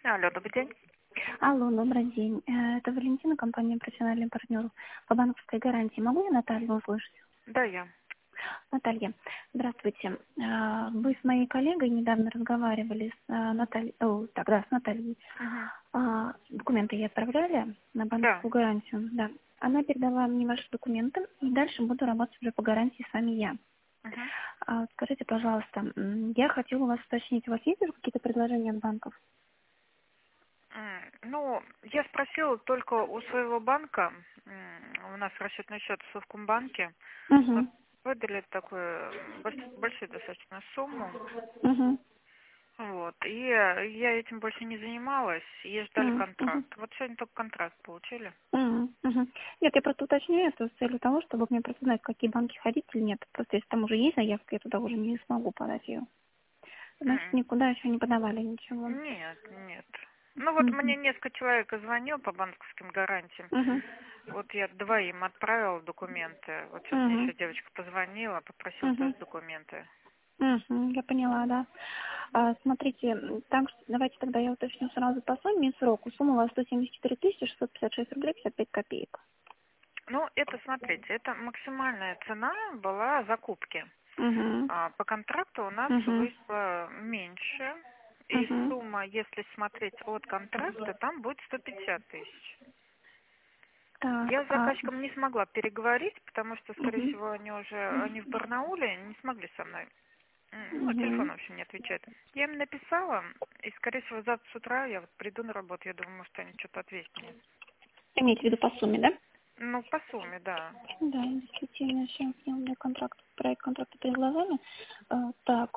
Алло, добрый день. Алло, добрый день. Это Валентина, компания «Профессиональный партнер» по банковской гарантии. Могу я Наталью услышать? Да, я. Наталья, здравствуйте. Вы с моей коллегой недавно разговаривали с Натальей, с Натальей. Мгм. Документы ей отправляли на Да. банковскую гарантию. Да. Она передала мне ваши документы, и дальше буду работать уже по гарантии с вами я. Мгм. Скажите, пожалуйста, я хотела у вас уточнить, у вас есть уже какие-то предложения от банков? Ну, я спросила только у своего банка, у нас расчетный счет в Совкомбанке, мы Угу. выдали такую большую достаточно сумму, Угу. вот, и я этим больше не занималась, и ждали Угу. контракт. Вот сегодня только контракт получили. Мгм, мгм. Нет, я просто уточняю это с целью того, чтобы мне просто знать, в какие банки ходить или нет. Просто если там уже есть заявка, я туда уже не смогу подать ее. Значит, М. никуда еще не подавали ничего. Нет, нет. Ну вот мне Мгм, несколько человек звонил по банковским гарантиям. мгм, Вот я двоим отправила документы. Вот сейчас мне мгм, еще девочка позвонила, попросила тоже мгм, документы. мгм. Я поняла, да. Смотрите, так, давайте тогда я уточню сразу по сумме и сроку. Сумма у вас 174 656 рублей 55 копеек. Ну, это, смотрите, это максимальная цена была закупки. Угу, А по контракту у нас угу, вышло меньше. И угу, сумма, если смотреть от контракта, там будет 150 тысяч. Я Так, с заказчиком не смогла переговорить, потому что, скорее угу, всего, они в Барнауле не смогли со мной. Ну, угу. телефон вообще не отвечает. Я им написала, и, скорее всего, завтра с утра я вот приду на работу, я думаю, может, они что-то ответят мне. Имеете в виду по сумме, да? Ну, по сумме, да. Да, действительно, сейчас у меня проект контракта перед глазами. Так,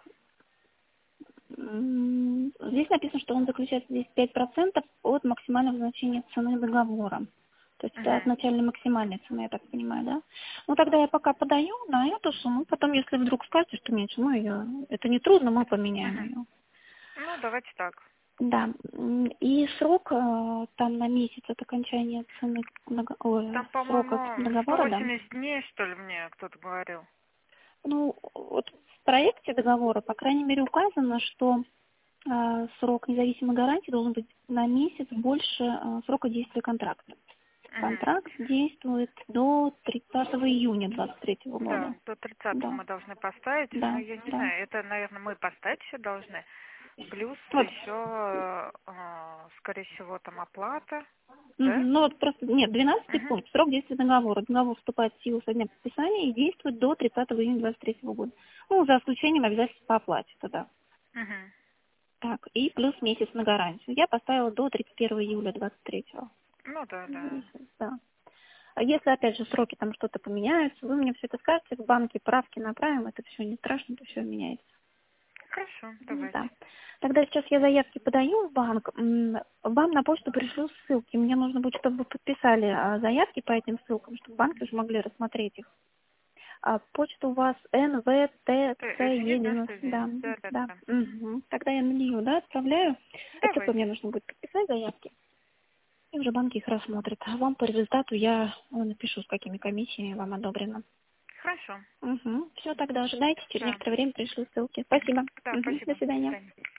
здесь написано, что он заключает здесь 5% от максимального значения цены договора. То есть это от Мгм. начальной максимальной цены, я так понимаю, да? Ну, тогда я пока подаю на эту сумму, потом, если вдруг скажете, что меньше, мы ее, это не трудно, мы поменяем Мгм. ее. Ну, давайте так. Да, и срок там на месяц от окончания цены, Там, срока по-моему, договора, да? 180 дней, что ли, мне кто-то говорил. Ну, вот в проекте договора, по крайней мере, указано, что срок независимой гарантии должен быть на месяц больше срока действия контракта. Мгм. Контракт действует до 30 июня 2023 Да, года. до 30-го Да, мы должны поставить. Ну, да, я не да. знаю, это, наверное, мы поставить еще должны. Плюс Вот. еще, скорее всего, там оплата, да? Мгм. Ну вот просто, нет, 12 Угу. пункт, срок действия договора. Договор вступает в силу со дня подписания и действует до 30 июня 2023 года. Ну, за исключением обязательств по оплате тогда. Угу. Так, и плюс месяц на гарантию. Я поставила до 31 июля 23. Ну, да, да. Месяц, да. А если, опять же, сроки там что-то поменяются, вы мне все это скажете, в банке правки направим, это все не страшно, это все меняется. Хорошо, Да. давайте. Тогда сейчас я заявки подаю в банк, вам на почту пришлю ссылки. Мне нужно будет, чтобы вы подписали заявки по этим ссылкам, чтобы банки уже могли рассмотреть их. Почта у вас НВТЦЕ90. Да, 99. Да, да, да. да. Мгм. Тогда я на нее, да, отправляю. Это только мне Давайте. нужно будет подписать заявки. И уже банки их рассмотрят. А вам по результату я напишу, с какими комиссиями вам одобрено. Хорошо. Угу. Все, тогда ожидайте. Через Да. некоторое время пришлю ссылки. Спасибо. Да, Угу. До спасибо. До свидания. свидания.